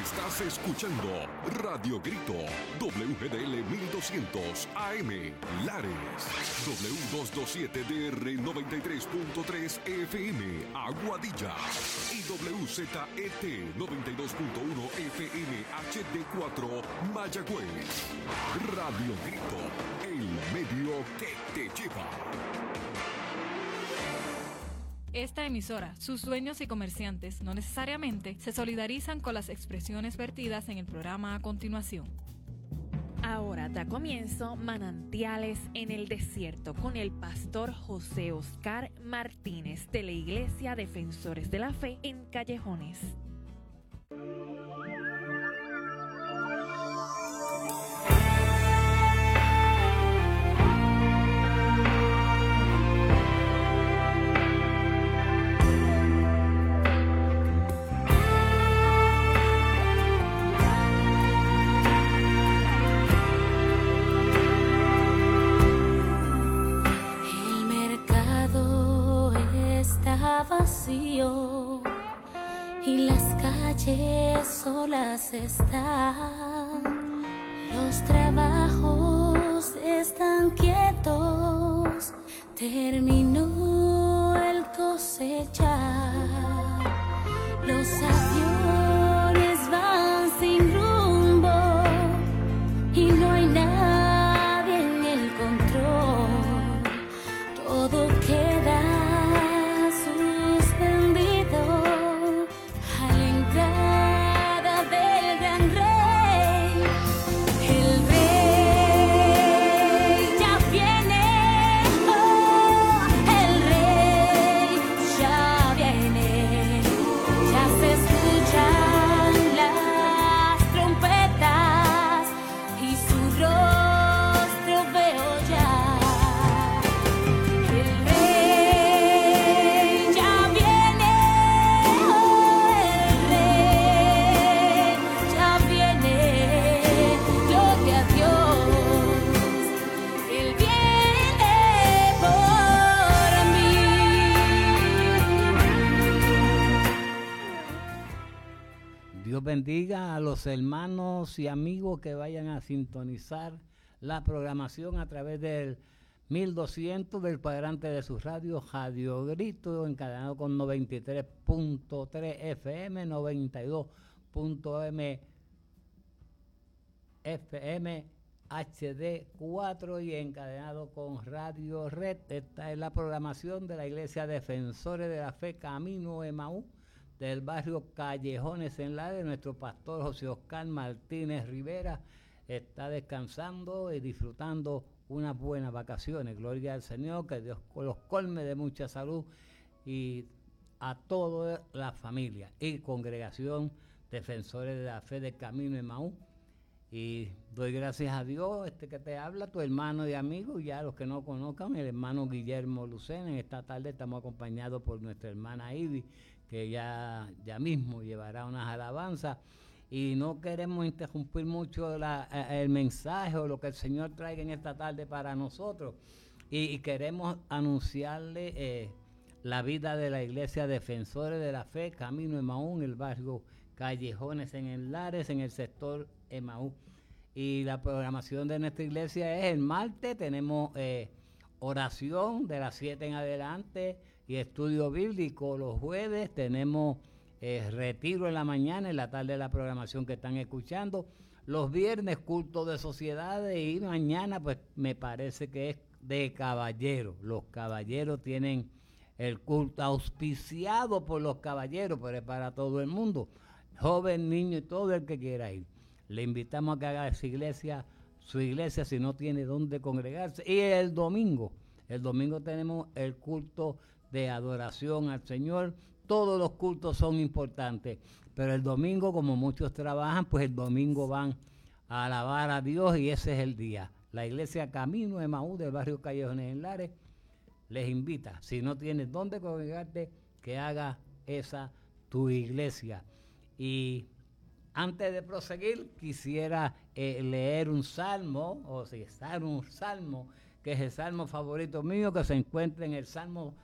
Estás escuchando Radio Grito, WGDL 1200 AM, Lares, W227DR 93.3 FM, Aguadilla, y WZET 92.1 FM HD4, Mayagüez. Radio Grito, el medio que te lleva. Esta emisora, sus dueños y comerciantes no necesariamente se solidarizan con las expresiones vertidas en el programa a continuación. Ahora da comienzo Manantiales en el Desierto con el pastor José Oscar Martínez de la Iglesia Defensores de la Fe en Callejones. Vacío y las calles solas están, los trabajos están quietos, terminó el cosechar, los aviones van sin rumbo y no hay nadie en el control, todo queda bendiga a los hermanos y amigos que vayan a sintonizar la programación a través del 1200 del cuadrante de su radio, Radio Grito, encadenado con 93.3 FM, 92.m FM HD4 y encadenado con Radio Red. Esta es la programación de la Iglesia Defensores de la Fe Camino Emaús del barrio Callejones en Lares. Nuestro pastor José Oscar Martínez Rivera está descansando y disfrutando unas buenas vacaciones. Gloria al Señor, que Dios los colme de mucha salud y a toda la familia y congregación Defensores de la Fe del Camino Emaús. Y doy gracias a Dios, que te habla, tu hermano y amigo, ya los que no conozcan, el hermano Guillermo Lucena. En esta tarde estamos acompañados por nuestra hermana Ivy, que ya mismo llevará unas alabanzas, y no queremos interrumpir mucho el mensaje o lo que el Señor traiga en esta tarde para nosotros, y queremos anunciarle la vida de la Iglesia Defensores de la Fe Camino Emaús en el barrio Callejones en el Lares, en el sector Emaús. Y la programación de nuestra iglesia es el martes, tenemos oración de las 7 en adelante y estudio bíblico. Los jueves tenemos retiro en la mañana, en la tarde la programación que están escuchando. Los viernes culto de sociedades, y mañana pues me parece que es de caballeros. Los caballeros tienen el culto auspiciado por los caballeros, pero es para todo el mundo, joven, niño y todo el que quiera ir. Le invitamos a que haga su iglesia si no tiene dónde congregarse. Y el domingo tenemos el culto de adoración al Señor. Todos los cultos son importantes, pero el domingo, como muchos trabajan, pues el domingo van a alabar a Dios y ese es el día. La iglesia Camino Emaús del barrio Callejones en Lares les invita, si no tienes dónde congregarte, que haga esa tu iglesia. Y antes de proseguir, quisiera leer un salmo, o citar un salmo, que es el salmo favorito mío, que se encuentra en el Salmo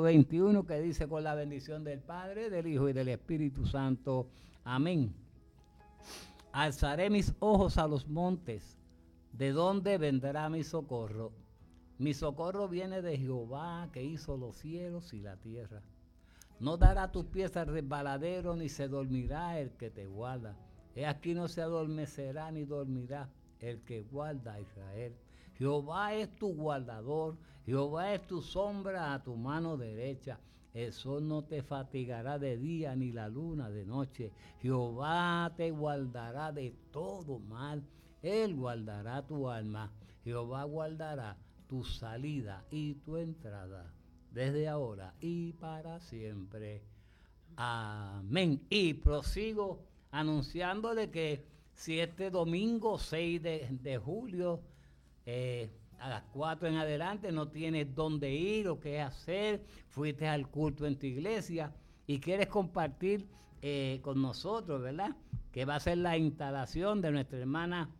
121, que dice: con la bendición del Padre, del Hijo y del Espíritu Santo. Amén. Alzaré mis ojos a los montes, ¿de dónde vendrá mi socorro? Mi socorro viene de Jehová, que hizo los cielos y la tierra. No dará tus pies al resbaladero, ni se dormirá el que te guarda. He aquí no se adormecerá ni dormirá el que guarda a Israel. Jehová es tu guardador, Jehová es tu sombra a tu mano derecha. El sol no te fatigará de día, ni la luna de noche. Jehová te guardará de todo mal. Él guardará tu alma. Jehová guardará tu salida y tu entrada, desde ahora y para siempre. Amén. Y prosigo anunciándole que si este domingo 6 de julio, a las 4 en adelante, no tienes dónde ir o qué hacer, fuiste al culto en tu iglesia y quieres compartir con nosotros, ¿verdad? Que va a ser la instalación de nuestra hermana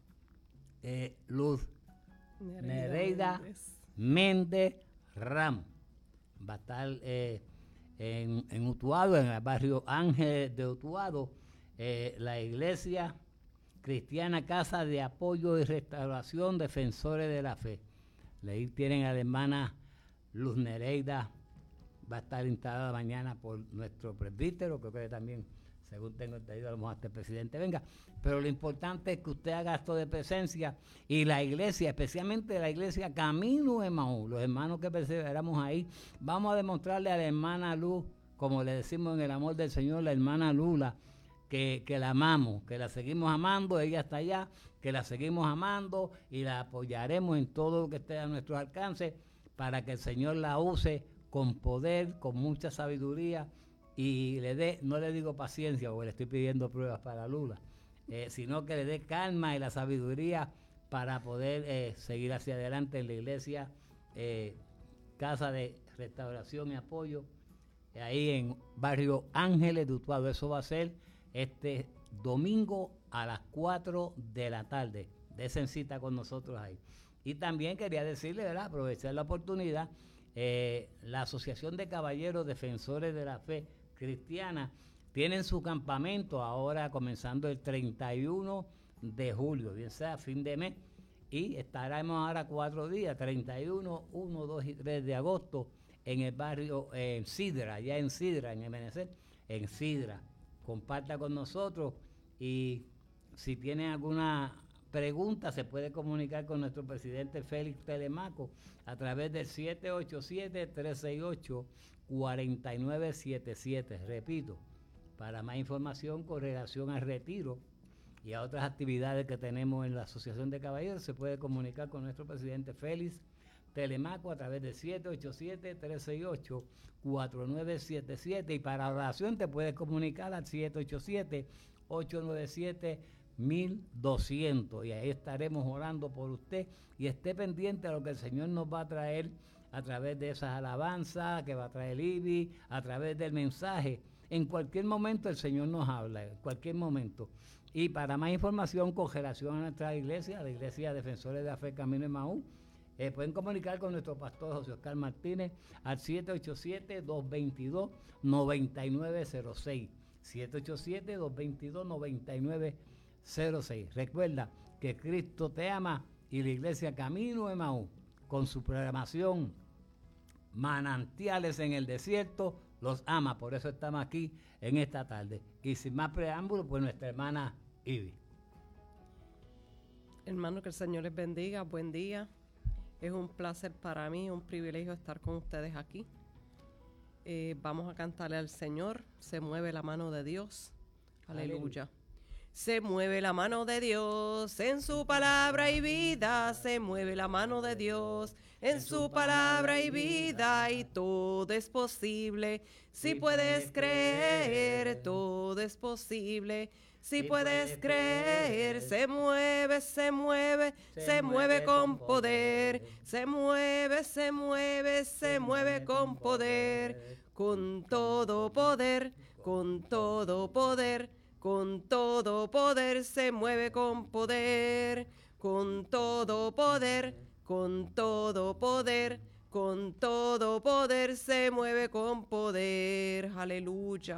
Luz Nereida Méndez Ram. Va a estar en Utuado, en el barrio Ángel de Utuado, la iglesia cristiana Casa de Apoyo y Restauración Defensores de la Fe. Ahí tienen a la hermana Luz Nereida, va a estar instalada mañana por nuestro presbítero, creo que también, según tengo entendido, a lo mejor hasta el presidente venga, pero lo importante es que usted haga acto de presencia y la iglesia, especialmente la iglesia Camino Emaús, los hermanos que perseveramos ahí, vamos a demostrarle a la hermana Luz, como le decimos en el amor del Señor, la hermana Lula, que la amamos, que la seguimos amando, ella está allá, que la seguimos amando y la apoyaremos en todo lo que esté a nuestro alcance para que el Señor la use con poder, con mucha sabiduría y le dé, no le digo paciencia porque le estoy pidiendo pruebas para Lula, sino que le dé calma y la sabiduría para poder seguir hacia adelante en la iglesia Casa de Restauración y Apoyo, ahí en barrio Ángeles de Utuado. Eso va a ser este domingo a las 4 de la tarde. Desen cita con nosotros ahí. Y también quería decirle, ¿verdad?, aprovechar la oportunidad, la Asociación de Caballeros Defensores de la Fe Cristiana tienen su campamento ahora comenzando el 31 de julio, bien sea fin de mes, y estaremos ahora 4 días, 31, 1, 2 y 3 de agosto, en el barrio Sidra, allá en Sidra, en MNC, en Sidra. Comparta con nosotros y si tiene alguna pregunta se puede comunicar con nuestro presidente Félix Telemaco a través del 787-368-4977. Repito, para más información con relación al retiro y a otras actividades que tenemos en la Asociación de Caballeros, se puede comunicar con nuestro presidente Félix Telemaco a través del 787-368-4977 y para oración te puedes comunicar al 787-897-1200 y ahí estaremos orando por usted y esté pendiente a lo que el Señor nos va a traer a través de esas alabanzas que va a traer Ivy, a través del mensaje. En cualquier momento el Señor nos habla, en cualquier momento. Y para más información con relación a nuestra iglesia, la Iglesia Defensores de la Fe Camino Emaús, pueden comunicar con nuestro pastor José Oscar Martínez al 787-222-9906. 787-222-9906. Recuerda que Cristo te ama y la Iglesia Camino Emaús, con su programación Manantiales en el Desierto, los ama. Por eso estamos aquí en esta tarde. Y sin más preámbulo, pues nuestra hermana Ivy. Hermano, que el Señor les bendiga. Buen día. Es un placer para mí, un privilegio estar con ustedes aquí. Vamos a cantarle al Señor. Se mueve la mano de Dios. Aleluya. Se mueve la mano de Dios en su palabra y vida. Se mueve la mano de Dios en su palabra y vida. Y todo es posible. Si puedes creer, todo es posible. Si puedes creer, se mueve, se mueve, se mueve con poder. Se mueve, se mueve, se mueve con poder. Con todo poder, con todo poder, con todo poder, se mueve con poder. Con todo poder, con todo poder, con todo poder, se mueve con poder. Aleluya.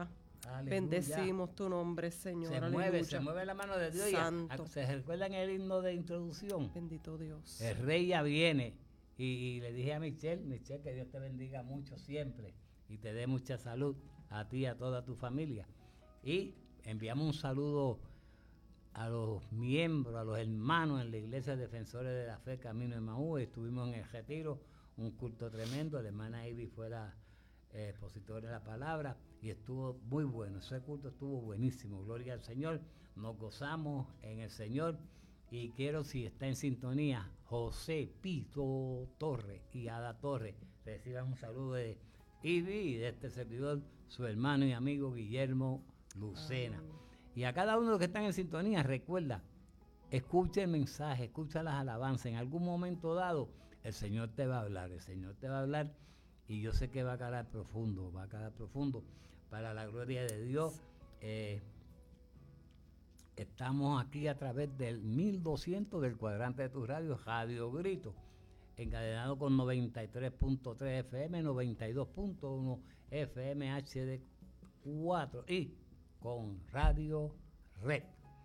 Aleluya. Bendecimos tu nombre, Señor. Se mueve la mano de Dios. Santo. ¿Se recuerdan el himno de introducción? Bendito Dios. El rey ya viene. Y le dije a Michelle, que Dios te bendiga mucho siempre y te dé mucha salud a ti y a toda tu familia. Y enviamos un saludo a los miembros, a los hermanos en la Iglesia Defensores de la Fe Camino de Emaús. Estuvimos en el retiro, un culto tremendo. La hermana Ivy fue la expositora de la palabra y estuvo muy bueno. Ese culto estuvo buenísimo. Gloria al Señor. Nos gozamos en el Señor. Y quiero, si está en sintonía, José Pito Torres y Ada Torres, reciban un saludo de Ivy y de este servidor, su hermano y amigo Guillermo Lucena. Y a cada uno de los que están en sintonía, recuerda, escucha el mensaje, escucha las alabanzas. En algún momento dado, el Señor te va a hablar, y yo sé que va a calar profundo, para la gloria de Dios. Estamos aquí a través del 1200 del cuadrante de tu radio, Radio Grito, encadenado con 93.3 FM, 92.1 FM HD4 y con Radio Red.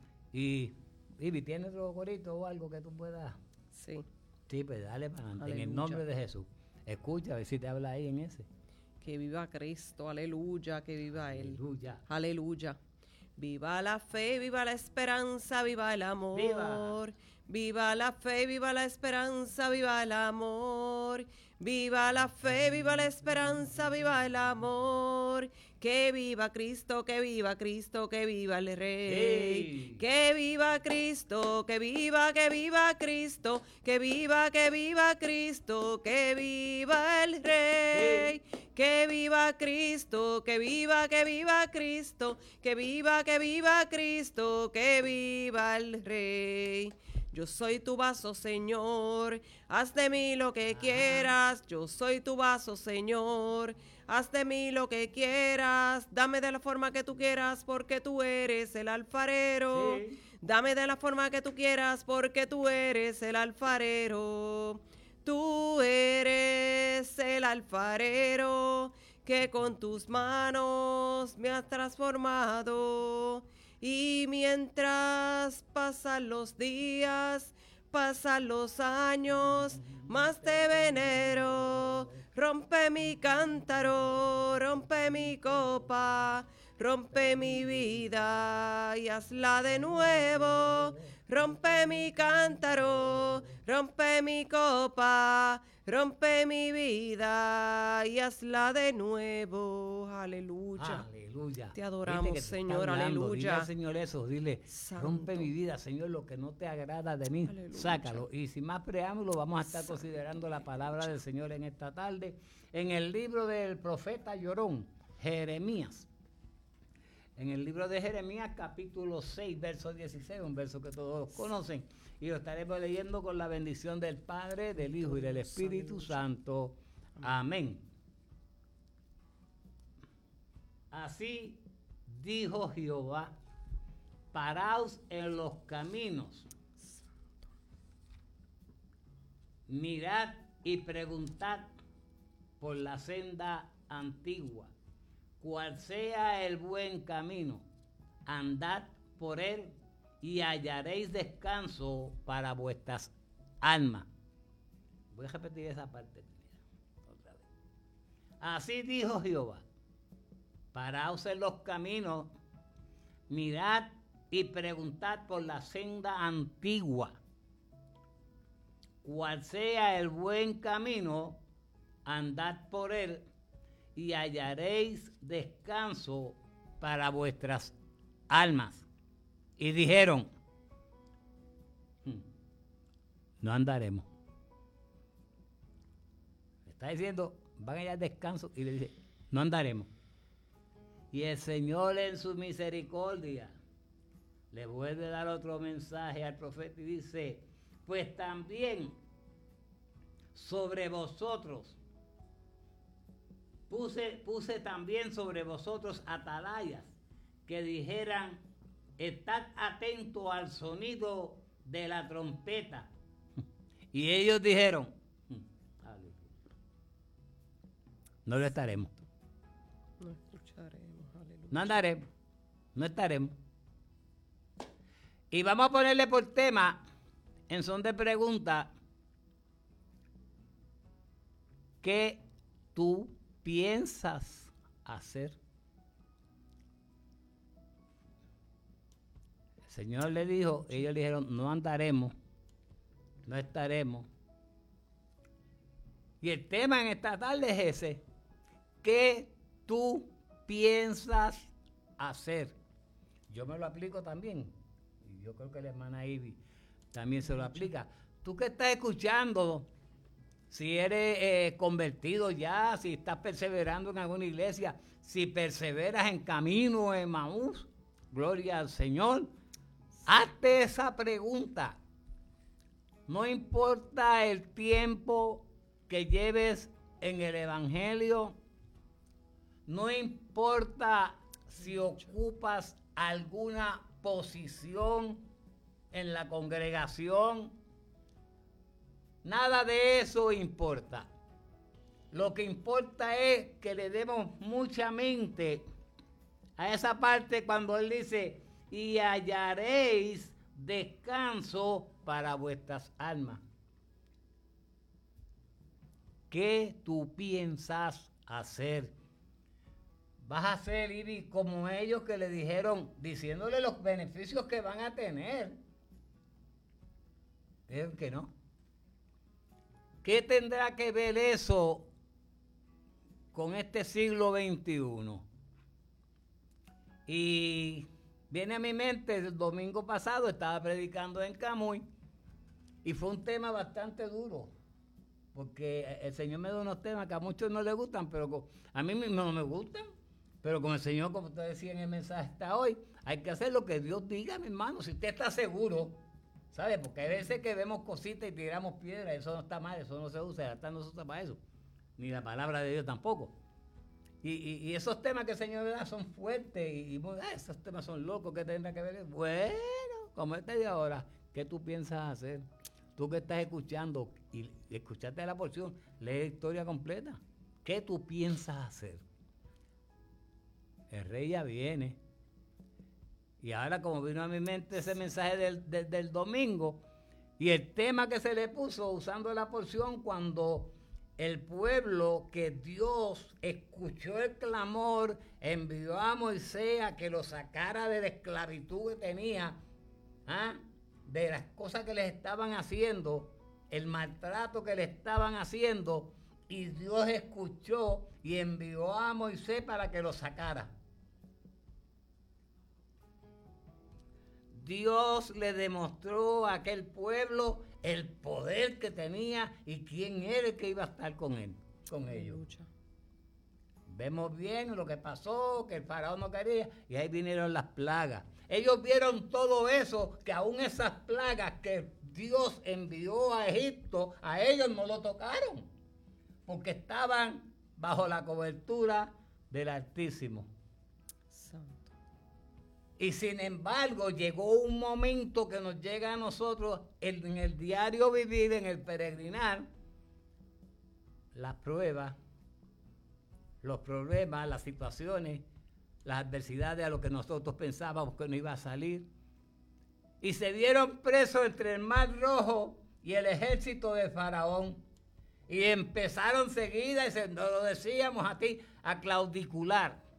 Y Ivy, ¿tienes otro corito o algo que tú puedas? Sí. Sí, pues dale para adelante, Aleluya. en el nombre de Jesús. Escucha, a ver si te habla ahí en ese. Que viva Cristo, aleluya, que viva Él. Aleluya. Aleluya. Viva la fe, viva la esperanza, viva el amor. ¡Viva! Viva la fe, viva la esperanza, viva el amor. Viva la fe, viva la esperanza, viva el amor. Que viva Cristo, que viva Cristo, que viva el Rey. Sí. Que viva Cristo, que viva Cristo, que viva Cristo, que viva el Rey. Sí. Que viva Cristo, que viva Cristo, que viva Cristo, que viva el Rey. Yo soy tu vaso, Señor, haz de mí lo que quieras. Yo soy tu vaso, Señor, haz de mí lo que quieras. Dame de la forma que tú quieras, porque tú eres el alfarero. Sí. Dame de la forma que tú quieras, porque tú eres el alfarero. Tú eres el alfarero que con tus manos me has transformado. Y mientras pasan los días, pasan los años, más te venero. Rompe mi cántaro, rompe mi copa, rompe mi vida y hazla de nuevo. Rompe mi cántaro, rompe mi copa, rompe mi vida y hazla de nuevo. Aleluya. Aleluya. Te adoramos, Viste que te está Señor, hablando. aleluya. Dile al Señor eso, dile, Santo. rompe mi vida, Señor, lo que no te agrada de mí, Aleluya. sácalo. Y sin más preámbulo, vamos a estar considerando la palabra del Señor en esta tarde, en el libro del profeta llorón, Jeremías. En el libro de Jeremías, capítulo 6, verso 16, un verso que todos conocen, y lo estaremos leyendo con la bendición del Padre, del Hijo y del Espíritu Santo. Amén. Así dijo Jehová, paraos en los caminos, mirad y preguntad por la senda antigua, cuál sea el buen camino, andad por él y hallaréis descanso para vuestras almas. Voy a repetir esa parte otra vez. Así dijo Jehová, paraos en los caminos, mirad y preguntad por la senda antigua, cuál sea el buen camino, andad por él y hallaréis descanso para vuestras almas. Y dijeron, no andaremos. Está diciendo, van a hallar descanso, y le dice, no andaremos. Y el Señor en su misericordia le vuelve a dar otro mensaje al profeta y dice, pues también sobre vosotros puse también sobre vosotros atalayas que dijeran, estad atento al sonido de la trompeta. Y ellos dijeron, no lo estaremos. No escucharemos, aleluya. No andaremos, no estaremos. Y vamos a ponerle por tema, en son de pregunta, ¿qué tú piensas hacer? El Señor le dijo, ellos le dijeron, no andaremos, no estaremos. Y el tema en esta tarde es ese, ¿qué tú piensas hacer? Yo me lo aplico también, y yo creo que la hermana Ivy también se lo aplica. Tú que estás escuchando, si eres convertido ya, si estás perseverando en alguna iglesia, si perseveras en camino de Emaús, gloria al Señor, hazte esa pregunta. No importa el tiempo que lleves en el Evangelio, no importa si ocupas alguna posición en la congregación, nada de eso importa. Lo que importa es que le demos mucha mente a esa parte cuando él dice, y hallaréis descanso para vuestras almas. ¿Qué tú piensas hacer? Vas a ser, Ivy, como ellos que le dijeron, diciéndole los beneficios que van a tener. Dijeron que no. ¿Qué tendrá que ver eso con este siglo XXI? Y viene a mi mente, el domingo pasado estaba predicando en Camuy y fue un tema bastante duro, porque el Señor me da unos temas que a muchos no les gustan, pero a mí no me gustan, pero con el Señor, como usted decía en el mensaje hasta hoy, hay que hacer lo que Dios diga, mi hermano, si usted está seguro, ¿sabe? Porque hay veces que vemos cositas y tiramos piedras, eso no está mal, eso no se usa, hasta no se usa para eso, ni la palabra de Dios tampoco. Y esos temas que el Señor me da son fuertes y esos temas son locos, ¿qué tendrá que ver? Bueno, como este de ahora, ¿qué tú piensas hacer? Tú que estás escuchando y escuchaste la porción, lee la historia completa. ¿Qué tú piensas hacer? El rey ya viene. Y ahora como vino a mi mente ese mensaje del domingo y el tema que se le puso usando la porción cuando el pueblo que Dios escuchó el clamor, envió a Moisés a que lo sacara de la esclavitud que tenía, de las cosas que les estaban haciendo, el maltrato que le estaban haciendo, y Dios escuchó y envió a Moisés para que lo sacara. Dios le demostró a aquel pueblo el poder que tenía y quién era el que iba a estar con él, con ellos. Vemos bien lo que pasó, que el faraón no quería, y ahí vinieron las plagas. Ellos vieron todo eso, que aún esas plagas que Dios envió a Egipto, a ellos no lo tocaron, porque estaban bajo la cobertura del Altísimo. Y sin embargo, llegó un momento que nos llega a nosotros en el diario vivir, en el peregrinar, las pruebas, los problemas, las situaciones, las adversidades a lo que nosotros pensábamos que no iba a salir. Y se dieron presos entre el Mar Rojo y el ejército de Faraón. Y empezaron seguida, y nos lo decíamos a ti, a claudicular.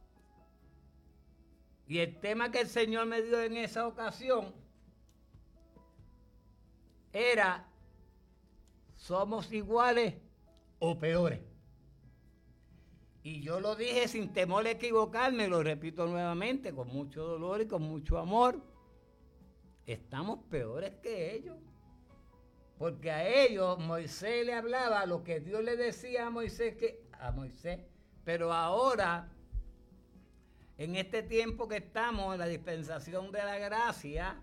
Y el tema que el Señor me dio en esa ocasión era, ¿somos iguales o peores? Y yo lo dije sin temor a equivocarme, lo repito nuevamente, con mucho dolor y con mucho amor. Estamos peores que ellos. Porque a ellos Moisés le hablaba lo que Dios le decía a Moisés, pero ahora, en este tiempo que estamos en la dispensación de la gracia,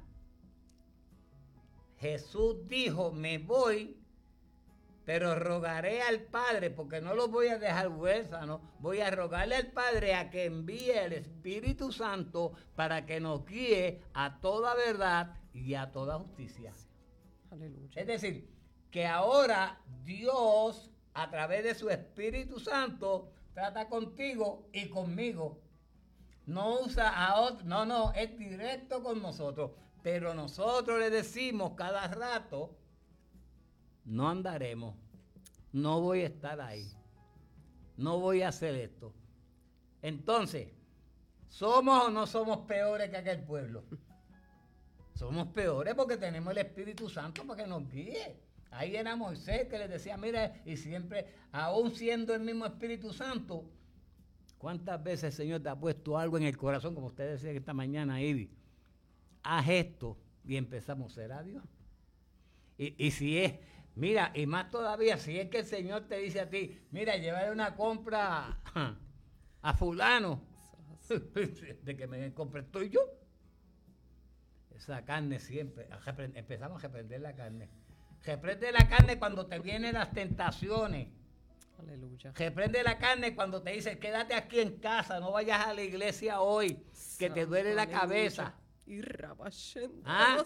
Jesús dijo, me voy, pero rogaré al Padre, porque no los voy a dejar huérfanos, voy a rogarle al Padre a que envíe el Espíritu Santo para que nos guíe a toda verdad y a toda justicia. Aleluya. Es decir, que ahora Dios, a través de su Espíritu Santo, trata contigo y conmigo. No usa a otro, no, es directo con nosotros. Pero nosotros le decimos cada rato, no andaremos, no voy a estar ahí, no voy a hacer esto. Entonces, ¿somos o no somos peores que aquel pueblo? Somos peores porque tenemos el Espíritu Santo para que nos guíe. Ahí era Moisés que les decía, mira, y siempre, aún siendo el mismo Espíritu Santo, ¿cuántas veces el Señor te ha puesto algo en el corazón, como usted decía esta mañana, Ivy? Haz esto y empezamos a ser a Dios. Y si es, mira, y más todavía, si es que el Señor te dice a ti, mira, llévale una compra a fulano, de que me compre estoy yo. Esa carne siempre, empezamos a reprender la carne. Reprende la carne cuando te vienen las tentaciones. Aleluya. Reprende la carne cuando te dice, quédate aquí en casa, no vayas a la iglesia hoy, que te duele la cabeza. Y ¿Ah?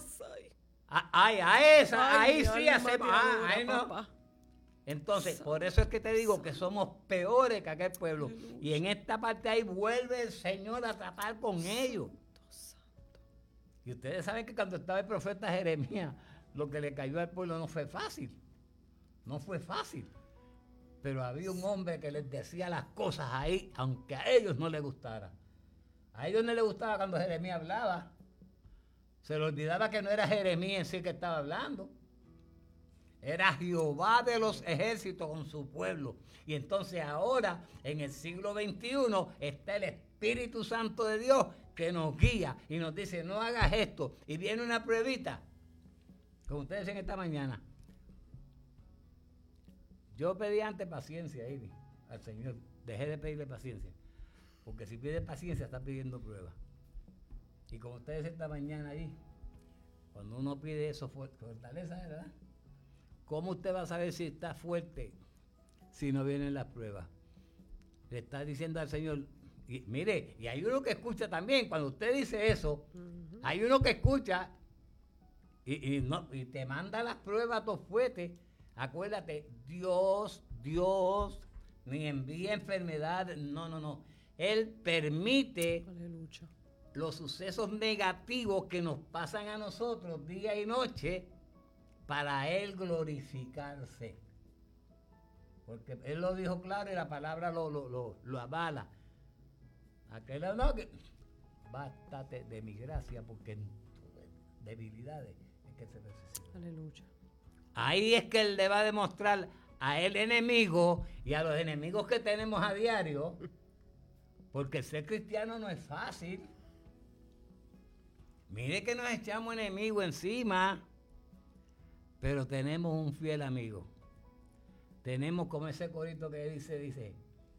Ahí sí hacemos. Ahí no. Entonces, por eso es que te digo que somos peores que aquel pueblo. Aleluya. Y en esta parte ahí vuelve el Señor a tratar con ellos. Y ustedes saben que cuando estaba el profeta Jeremías, lo que le cayó al pueblo no fue fácil. No fue fácil. Pero había un hombre que les decía las cosas ahí, aunque a ellos no les gustara. A ellos no les gustaba cuando Jeremías hablaba. Se le olvidaba que no era Jeremías en sí que estaba hablando. Era Jehová de los ejércitos con su pueblo. Y entonces ahora, en el siglo XXI, está el Espíritu Santo de Dios que nos guía y nos dice, no hagas esto. Y viene una pruebita, como ustedes dicen esta mañana. Yo pedí antes paciencia, Ivy, al Señor. Dejé de pedirle paciencia. Porque si pide paciencia, está pidiendo prueba. Y como ustedes esta mañana ahí, cuando uno pide eso, fortaleza, ¿verdad? ¿Cómo usted va a saber si está fuerte si no vienen las pruebas? Le está diciendo al Señor, y mire, y hay uno que escucha también, cuando usted dice eso, hay uno que escucha y te manda las pruebas a tus fuertes. Acuérdate, Dios ni envía enfermedad, no. Él permite Aleluya. los sucesos negativos que nos pasan a nosotros día y noche para Él glorificarse. Porque Él lo dijo claro y la palabra lo avala. Aquel no, que bástate de mi gracia porque en tus debilidades es que se necesita. Aleluya. Ahí es que Él le va a demostrar a el enemigo y a los enemigos que tenemos a diario, porque ser cristiano no es fácil. Mire que nos echamos enemigos encima, pero tenemos un fiel amigo. Tenemos como ese corito que dice,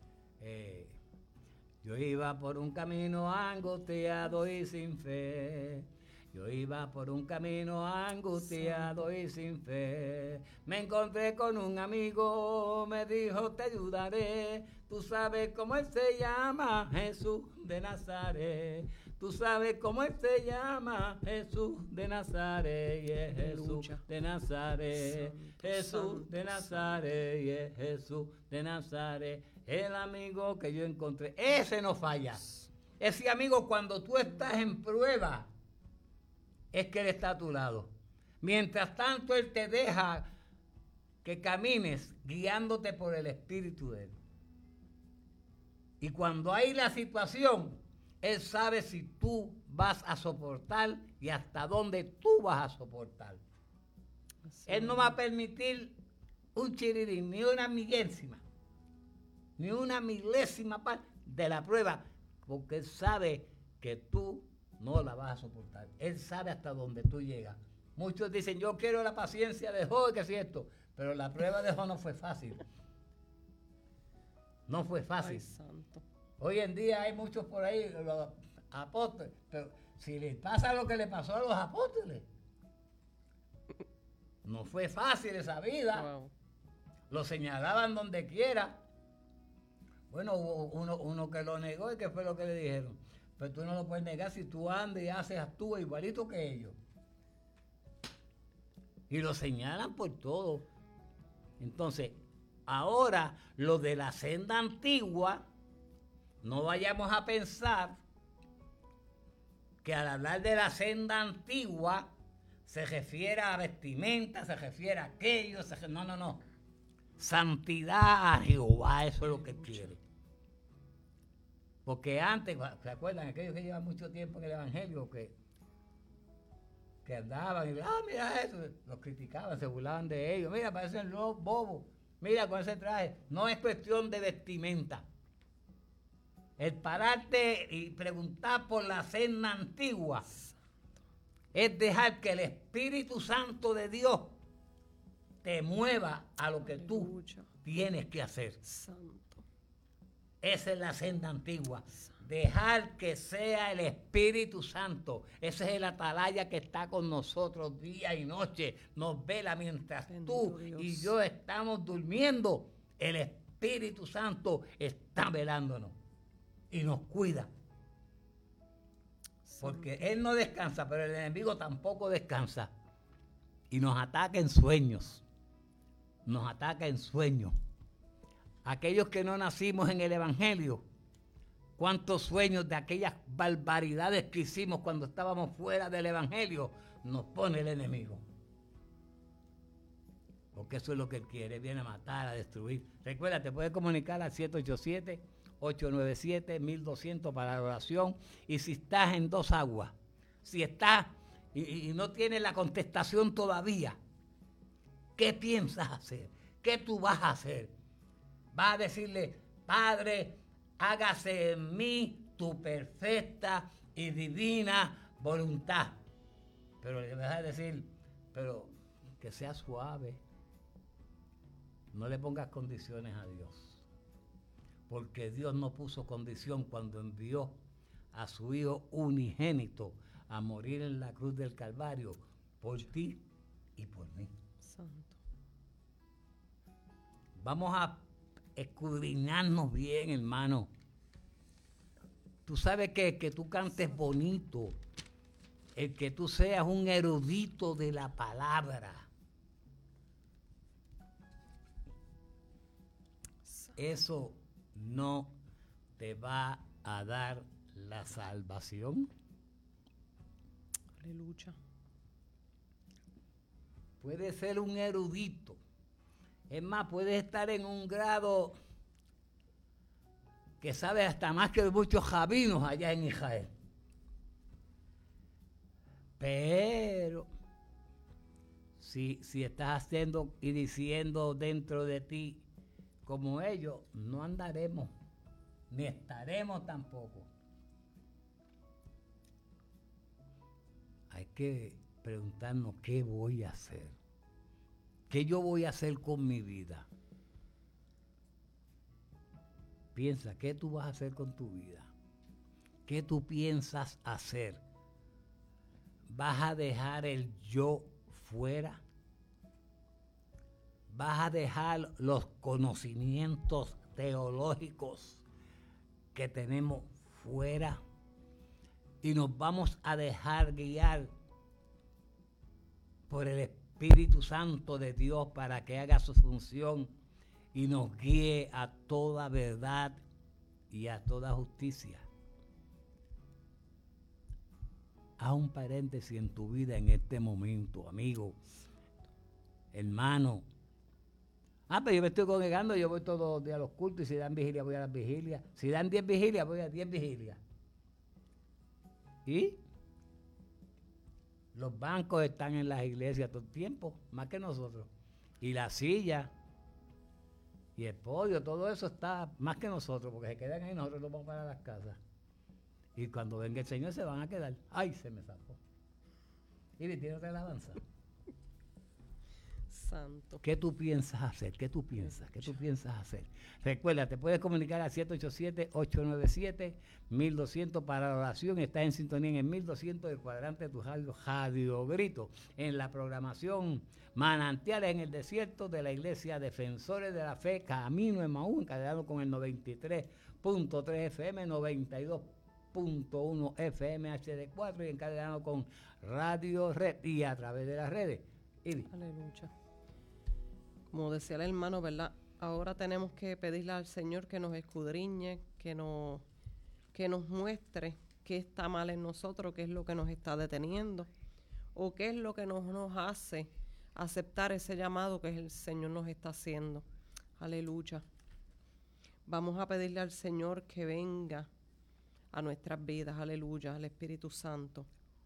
yo iba por un camino angustiado y sin fe. Yo iba por un camino angustiado y sin fe. Me encontré con un amigo, me dijo te ayudaré. Tú sabes cómo él se llama, Jesús de Nazaret. Tú sabes cómo él se llama, Jesús de Nazaret. Y es Jesús de Nazaret. Jesús de Nazaret. Y es Jesús de Nazaret. El amigo que yo encontré. Ese no falla. Ese amigo cuando tú estás en prueba, es que Él está a tu lado. Mientras tanto, Él te deja que camines guiándote por el Espíritu de Él. Y cuando hay la situación, Él sabe si tú vas a soportar y hasta dónde tú vas a soportar. Así Él no va a permitir un chirirín, ni una milésima parte de la prueba, porque Él sabe que tú no la vas a soportar. Él sabe hasta dónde tú llegas. Muchos dicen, yo quiero la paciencia de Job, que es cierto, pero la prueba de Job no fue fácil. No fue fácil. Ay, santo. Hoy en día hay muchos por ahí, los apóstoles, pero si les pasa lo que le pasó a los apóstoles, no fue fácil esa vida. Wow. Lo señalaban donde quiera. Bueno, hubo uno que lo negó y ¿qué fue lo que le dijeron? Pero tú no lo puedes negar si tú andas y actúas igualito que ellos. Y lo señalan por todo. Entonces, ahora, lo de la senda antigua, no vayamos a pensar que al hablar de la senda antigua se refiere a vestimenta, se refiere a aquello, no. Santidad a Jehová, eso es lo que quiere. Porque antes, ¿se acuerdan? Aquellos que llevan mucho tiempo en el Evangelio, que andaban y mira eso, los criticaban, se burlaban de ellos, mira, parecen los bobos, mira con ese traje. No es cuestión de vestimenta. El pararte y preguntar por la senda antigua es dejar que el Espíritu Santo de Dios te mueva a lo que tú tienes que hacer. Santo. Esa es la senda antigua. Dejar que sea el Espíritu Santo. Ese es el atalaya que está con nosotros día y noche. Nos vela mientras tú y yo estamos durmiendo. El Espíritu Santo está velándonos y nos cuida. Porque Él no descansa, pero el enemigo tampoco descansa. Y nos ataca en sueños. Nos ataca en sueños. Aquellos que no nacimos en el Evangelio, cuántos sueños de aquellas barbaridades que hicimos cuando estábamos fuera del Evangelio nos pone el enemigo. Porque eso es lo que Él quiere, viene a matar, a destruir. Recuerda, te puedes comunicar al 787-897-1200 para la oración. Y si estás en Dos Aguas, si estás y no tienes la contestación todavía, ¿qué piensas hacer? ¿Qué tú vas a hacer? Vas a decirle, Padre, hágase en mí tu perfecta y divina voluntad. Pero le vas a decir, pero que sea suave. No le pongas condiciones a Dios. Porque Dios no puso condición cuando envió a su Hijo unigénito a morir en la cruz del Calvario por ti y por mí. Santo. Vamos a escudriñarnos bien, hermano. Tú sabes que tú cantes bonito, el que tú seas un erudito de la palabra, eso no te va a dar la salvación. Aleluya. Puedes ser un erudito. Es más, puedes estar en un grado que sabe hasta más que muchos rabinos allá en Israel. Pero si estás haciendo y diciendo dentro de ti como ellos, no andaremos, ni estaremos tampoco. Hay que preguntarnos qué voy a hacer. ¿Qué yo voy a hacer con mi vida? Piensa, ¿qué tú vas a hacer con tu vida? ¿Qué tú piensas hacer? ¿Vas a dejar el yo fuera? ¿Vas a dejar los conocimientos teológicos que tenemos fuera? Y nos vamos a dejar guiar por el Espíritu Santo de Dios para que haga su función y nos guíe a toda verdad y a toda justicia. Haz un paréntesis en tu vida en este momento, amigo, hermano. Pero yo me estoy congregando, yo voy todos los días a los cultos y si dan vigilia voy a las vigilias. Si dan 10 vigilias, voy a 10 vigilias. ¿Y? Los bancos están en las iglesias todo el tiempo, más que nosotros. Y la silla y el podio, todo eso está más que nosotros, porque se quedan ahí, nosotros nos vamos para las casas. Y cuando venga el Señor se van a quedar. ¡Ay, se me zafó! Y tiene otra alabanza. Santo. ¿Qué tú piensas hacer? ¿Qué tú piensas? ¿Qué tú piensas hacer? Recuerda, te puedes comunicar al 787-897-1200 para la oración. Estás en sintonía en el 1200 del cuadrante de tu radio Grito. En la programación Manantiales en el Desierto de la Iglesia Defensores de la Fe, Camino Emaú, encadenado con el 93.3 FM, 92.1 FM HD4 y encadenado con Radio Red y a través de las redes. Aleluya. Como decía el hermano, ¿verdad? Ahora tenemos que pedirle al Señor que nos escudriñe, que nos muestre qué está mal en nosotros, qué es lo que nos está deteniendo o qué es lo que nos hace aceptar ese llamado que el Señor nos está haciendo. Aleluya. Vamos a pedirle al Señor que venga a nuestras vidas, aleluya, al Espíritu Santo.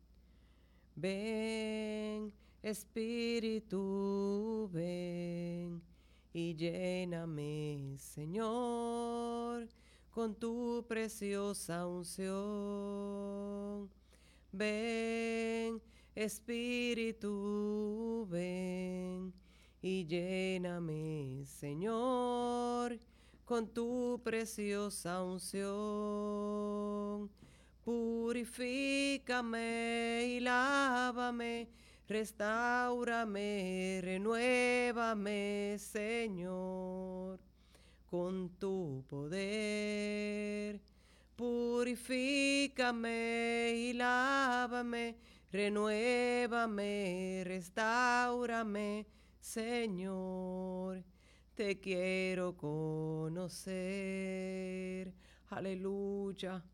Ven, Espíritu, ven y lléname, Señor, con tu preciosa unción. Ven, Espíritu, ven y lléname, Señor, con tu preciosa unción. Purifícame y lávame, restáurame, renuévame, Señor, con tu poder. Purifícame y lávame, renuévame, restáurame, Señor. Te quiero conocer. Aleluya.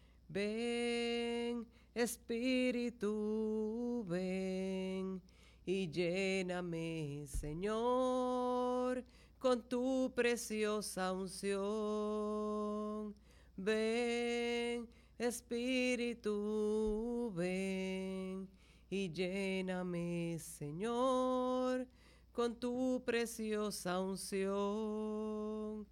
Ven, Espíritu, ven y lléname, Señor, con tu preciosa unción. Ven, Espíritu, ven y lléname, Señor, con tu preciosa unción.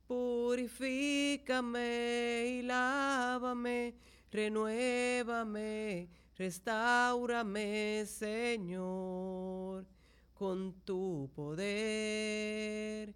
Purifícame y lávame, renuévame, restáurame, Señor, con tu poder.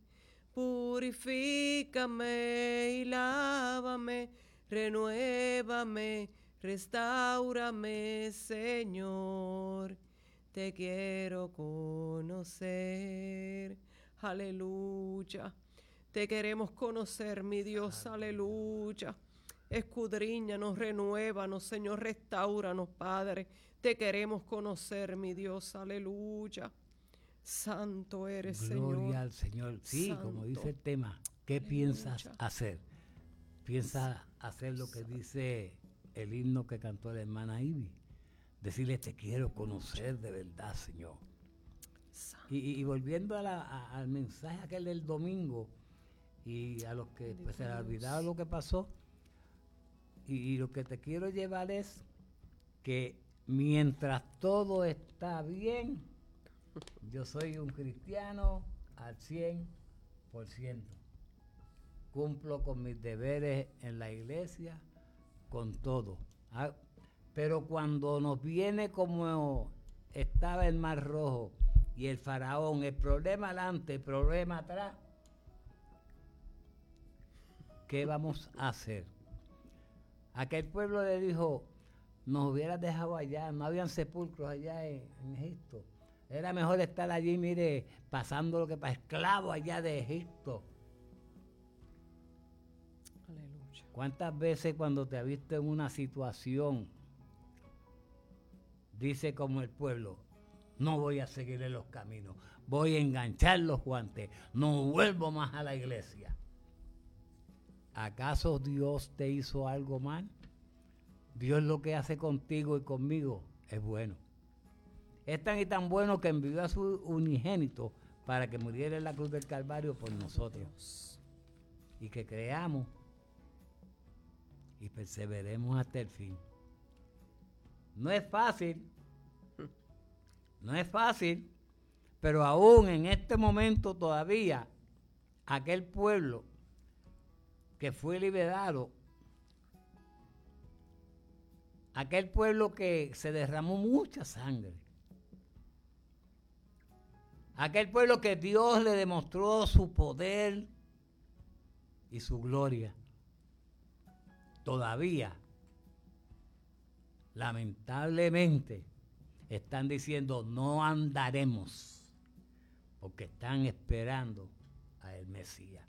Purifícame y lávame, renuévame, restáurame, Señor. Te quiero conocer. Aleluya. Te queremos conocer, mi Dios, aleluya. Escudriñanos, renuévanos, Señor, restáuranos, Padre. Te queremos conocer, mi Dios, aleluya. Santo eres, Señor. Gloria al Señor. Sí, Santo. como dice el tema, ¿qué Aleluya. piensas hacer? ¿Piensas hacer lo que dice el himno que cantó la hermana Ivy? Decirle, te quiero conocer de verdad, Señor. Y volviendo al mensaje aquel del domingo, y a los que pues, se les ha olvidado lo que pasó, y lo que te quiero llevar es que mientras todo está bien, yo soy un cristiano al 100%. Cumplo con mis deberes en la iglesia, con todo. Pero cuando nos viene como estaba el Mar Rojo y el faraón, el problema adelante, el problema atrás, ¿qué vamos a hacer? Aquel pueblo le dijo, nos hubieras dejado allá, no habían sepulcros allá en Egipto. Era mejor estar allí, mire, pasando lo que pasa, esclavo allá de Egipto. Aleluya. ¿Cuántas veces cuando te has visto en una situación, dice como el pueblo, no voy a seguir en los caminos, voy a enganchar los guantes, no vuelvo más a la iglesia? ¿Acaso Dios te hizo algo mal? Dios lo que hace contigo y conmigo es bueno. Es tan y tan bueno que envió a su unigénito para que muriera en la cruz del Calvario por nosotros. Y que creamos y perseveremos hasta el fin. No es fácil, pero aún en este momento todavía aquel pueblo que fue liberado, aquel pueblo que se derramó mucha sangre, aquel pueblo que Dios le demostró su poder y su gloria, todavía, lamentablemente, están diciendo no andaremos, porque están esperando al Mesías.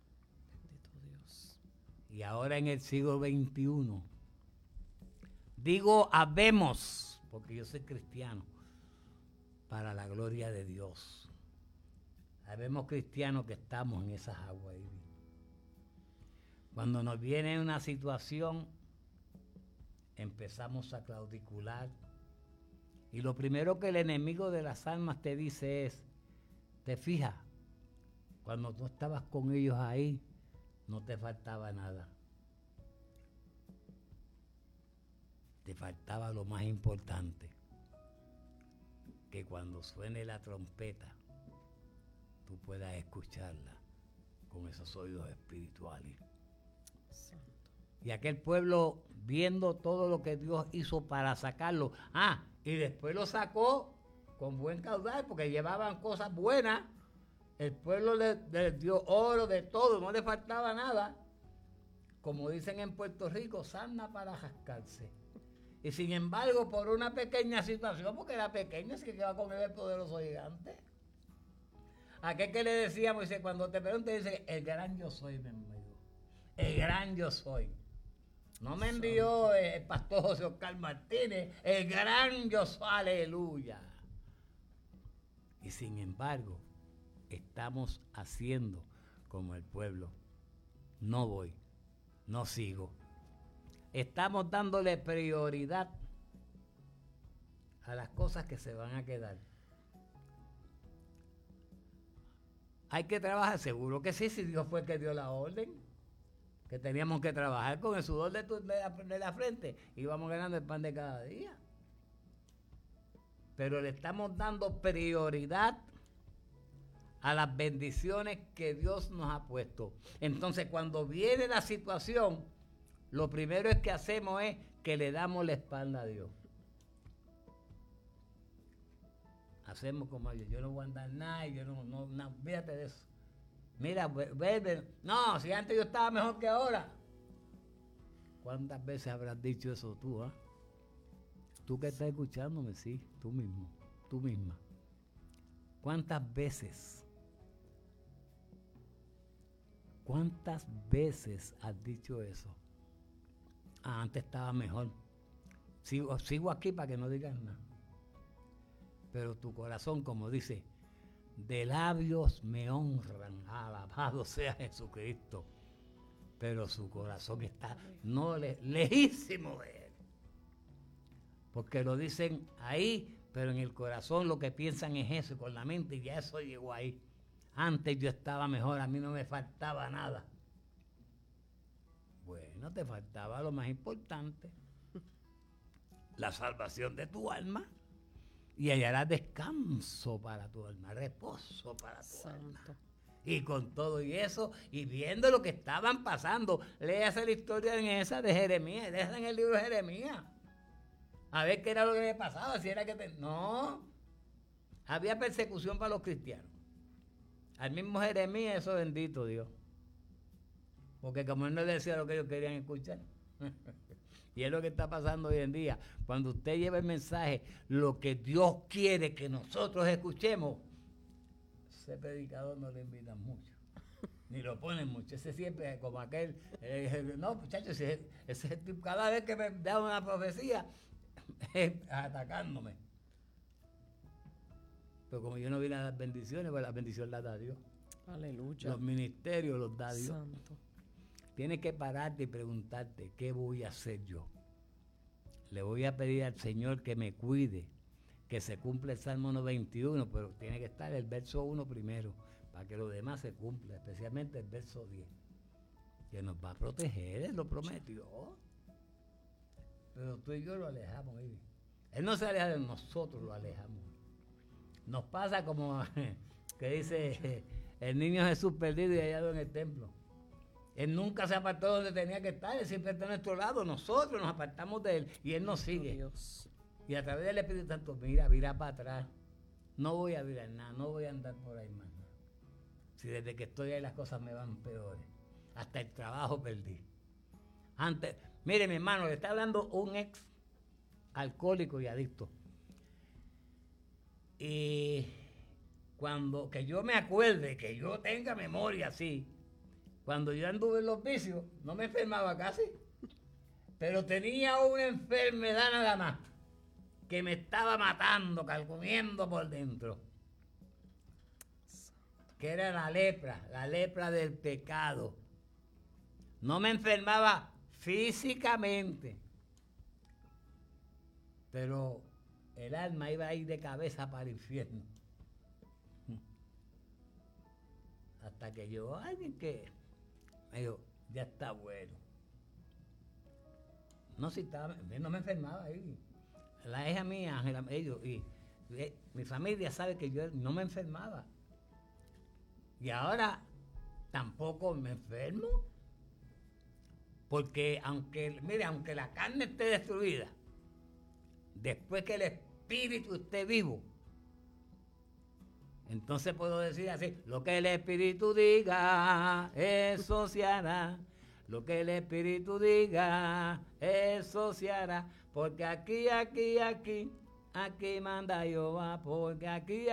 Y ahora en el siglo XXI, digo habemos, porque yo soy cristiano, para la gloria de Dios. Habemos cristianos que estamos en esas aguas ahí. Cuando nos viene una situación, empezamos a claudicular. Y lo primero que el enemigo de las almas te dice es, te fijas, cuando tú estabas con ellos ahí, no te faltaba nada. Te faltaba lo más importante, que cuando suene la trompeta, tú puedas escucharla con esos oídos espirituales. Santo. Y aquel pueblo, viendo todo lo que Dios hizo para sacarlo, y después lo sacó con buen caudal, porque llevaban cosas buenas. El pueblo le dio oro, de todo, no le faltaba nada. Como dicen en Puerto Rico, sarna para jascarse. Y sin embargo, por una pequeña situación, porque era pequeña, es que va con el poderoso gigante. Aquel que le decíamos, dice, cuando te pregunte, dice, el gran yo soy, mi amigo. El gran yo soy. No me envió el pastor José Oscar Martínez, el gran yo soy, aleluya. Y sin embargo, estamos haciendo como el pueblo. No voy, no sigo. Estamos dándole prioridad a las cosas que se van a quedar. Hay que trabajar, seguro que sí, si Dios fue el que dio la orden, que teníamos que trabajar con el sudor de la frente, íbamos ganando el pan de cada día. Pero le estamos dando prioridad a las bendiciones que Dios nos ha puesto. Entonces, cuando viene la situación, lo primero que hacemos es que le damos la espalda a Dios. Hacemos como yo no voy a andar nada, yo no, fíjate de eso. Mira, no, si antes yo estaba mejor que ahora. ¿Cuántas veces habrás dicho eso tú, Tú que estás escuchándome, sí, tú mismo, tú misma. ¿Cuántas veces has dicho eso? Antes estaba mejor. Sigo aquí para que no digas nada. Pero tu corazón, como dice, de labios me honran, alabado sea Jesucristo. Pero su corazón está lejísimo de él. Porque lo dicen ahí, pero en el corazón lo que piensan es eso, con la mente, y ya eso llegó ahí. Antes yo estaba mejor, a mí no me faltaba nada. Bueno, te faltaba lo más importante, la salvación de tu alma, y hallarás descanso para tu alma, reposo para tu alma. Y con todo y eso, y viendo lo que estaban pasando, léase la historia en esa de Jeremías, léase en el libro de Jeremías, a ver qué era lo que le pasaba, si era que no, había persecución para los cristianos. Al mismo Jeremías, eso bendito Dios. Porque como él no decía lo que ellos querían escuchar. Y es lo que está pasando hoy en día. Cuando usted lleva el mensaje, lo que Dios quiere que nosotros escuchemos, ese predicador no le invitan mucho. Ni lo ponen mucho. Ese siempre, como aquel, no, muchachos, ese tipo, cada vez que me da una profecía, es atacándome. Pero como yo no vi las bendiciones, pues las bendiciones las da Dios. Aleluya. Los ministerios los da Dios. Santo. Tienes que pararte y preguntarte, ¿qué voy a hacer yo? Le voy a pedir al Señor que me cuide, que se cumpla el Salmo 91, pero tiene que estar el verso 1 primero, para que lo demás se cumpla, especialmente el verso 10, que nos va a proteger, Él lo prometió. Pero tú y yo lo alejamos, ¿eh? Él no se aleja de nosotros, lo alejamos. Nos pasa como que dice el niño Jesús perdido y hallado en el templo. Él nunca se apartó donde tenía que estar, Él siempre está a nuestro lado, nosotros nos apartamos de Él y Él nos sigue. Dios. Y a través del Espíritu Santo, mira para atrás, no voy a mirar nada, no voy a andar por ahí más. Si desde que estoy ahí las cosas me van peores, hasta el trabajo perdí. Antes, mire mi hermano, le está hablando un ex alcohólico y adicto. Y cuando que yo me acuerde, que yo tenga memoria así, cuando yo anduve en los vicios, no me enfermaba casi, pero tenía una enfermedad nada más, que me estaba matando, carcomiendo por dentro, que era la lepra del pecado. No me enfermaba físicamente, pero el alma iba a ir de cabeza para el infierno. Hasta que llegó alguien que me dijo, ya está bueno. No, si estaba, no me enfermaba ahí. La hija mía, Ángela, ellos, y mi familia sabe que yo no me enfermaba. Y ahora tampoco me enfermo. Porque aunque la carne esté destruida, después que el espíritu esté vivo, entonces puedo decir así, lo que el espíritu diga, eso se hará. Lo que el espíritu diga, eso se hará. Porque aquí manda Jehová. Porque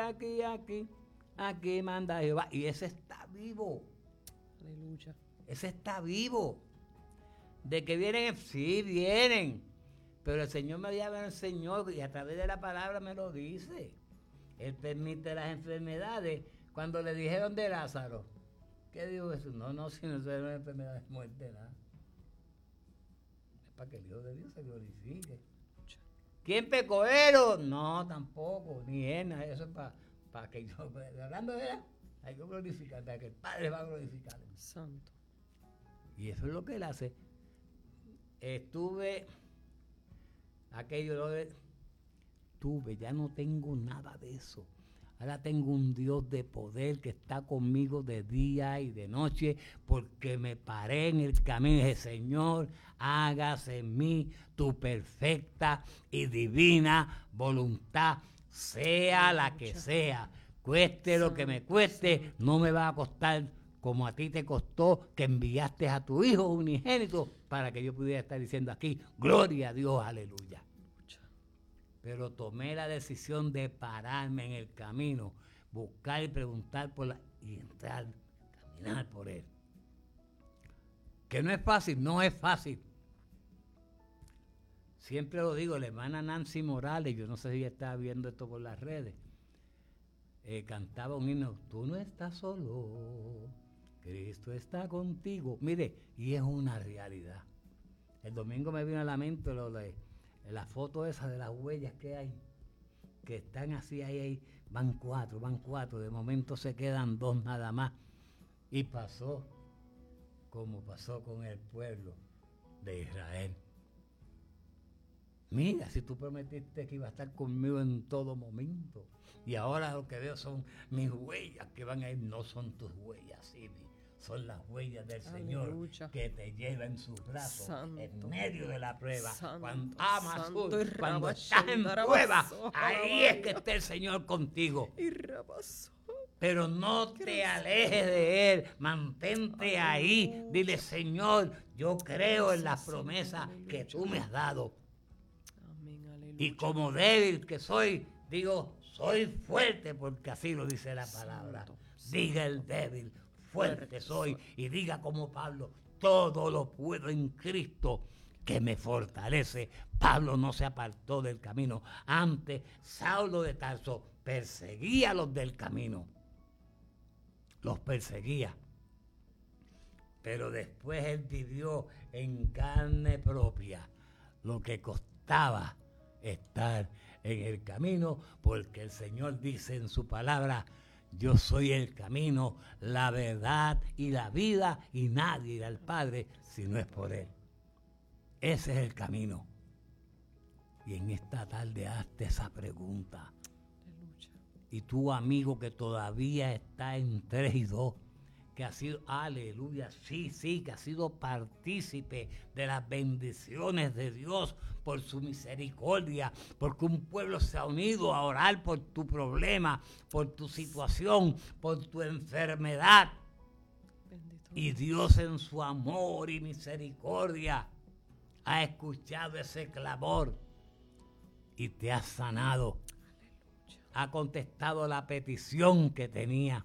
aquí manda Jehová. Y ese está vivo. Aleluya. Ese está vivo. De que vienen, sí vienen. Pero el Señor me había enseñado y a través de la palabra me lo dice. Él permite las enfermedades. Cuando le dijeron de Lázaro, ¿qué dijo Jesús? No, si no es una enfermedad de muerte, nada. Es para que el Hijo de Dios se glorifique. ¿Quién pecó? No, tampoco, ni él. Eso es para que yo, hablando de él, hay que glorificar, para que el Padre va a glorificar. Santo. Y eso es lo que él hace. Ya no tengo nada de eso. Ahora tengo un Dios de poder que está conmigo de día y de noche, porque me paré en el camino y dije, Señor, hágase en mí tu perfecta y divina voluntad, sea la que sea, cueste lo que me cueste, no me va a costar como a ti te costó que enviaste a tu Hijo unigénito para que yo pudiera estar diciendo aquí, gloria a Dios, aleluya. Pero tomé la decisión de pararme en el camino, buscar y preguntar y entrar, caminar por él. Que no es fácil, no es fácil. Siempre lo digo, la hermana Nancy Morales, yo no sé si ella estaba viendo esto por las redes, cantaba un himno, tú no estás solo, Cristo está contigo. Mire, y es una realidad. El domingo me vino a la mente la foto esa de las huellas que hay, que están así ahí, van cuatro, de momento se quedan 2 nada más. Y pasó como pasó con el pueblo de Israel. Mira, si tú prometiste que iba a estar conmigo en todo momento, y ahora lo que veo son mis huellas que van a ir, no son tus huellas, Simi. Son las huellas del Señor que te lleva en sus brazos Santo, en medio de la prueba. Santo, cuando amas, cuando estás en prueba, ahí es que está el Señor contigo. Pero no te alejes de Él, mantente ahí. Dile, Señor, yo creo en las promesas que tú me has dado. Y como débil que soy, digo, soy fuerte porque así lo dice la palabra. Diga el débil, fuerte soy, y diga como Pablo, todo lo puedo en Cristo que me fortalece. Pablo no se apartó del camino. Antes, Saulo de Tarso perseguía a los del camino. Los perseguía. Pero después él vivió en carne propia lo que costaba estar en el camino, porque el Señor dice en su palabra, yo soy el camino, la verdad y la vida, y nadie irá al Padre si no es por Él. Ese es el camino. Y en esta tarde hazte esa pregunta. Y tú, amigo, que todavía está en 3 y 2, que ha sido, aleluya, sí, que ha sido partícipe de las bendiciones de Dios por su misericordia, porque un pueblo se ha unido a orar por tu problema, por tu situación, por tu enfermedad. Bendito y Dios en su amor y misericordia ha escuchado ese clamor y te ha sanado. Ha contestado la petición que tenía.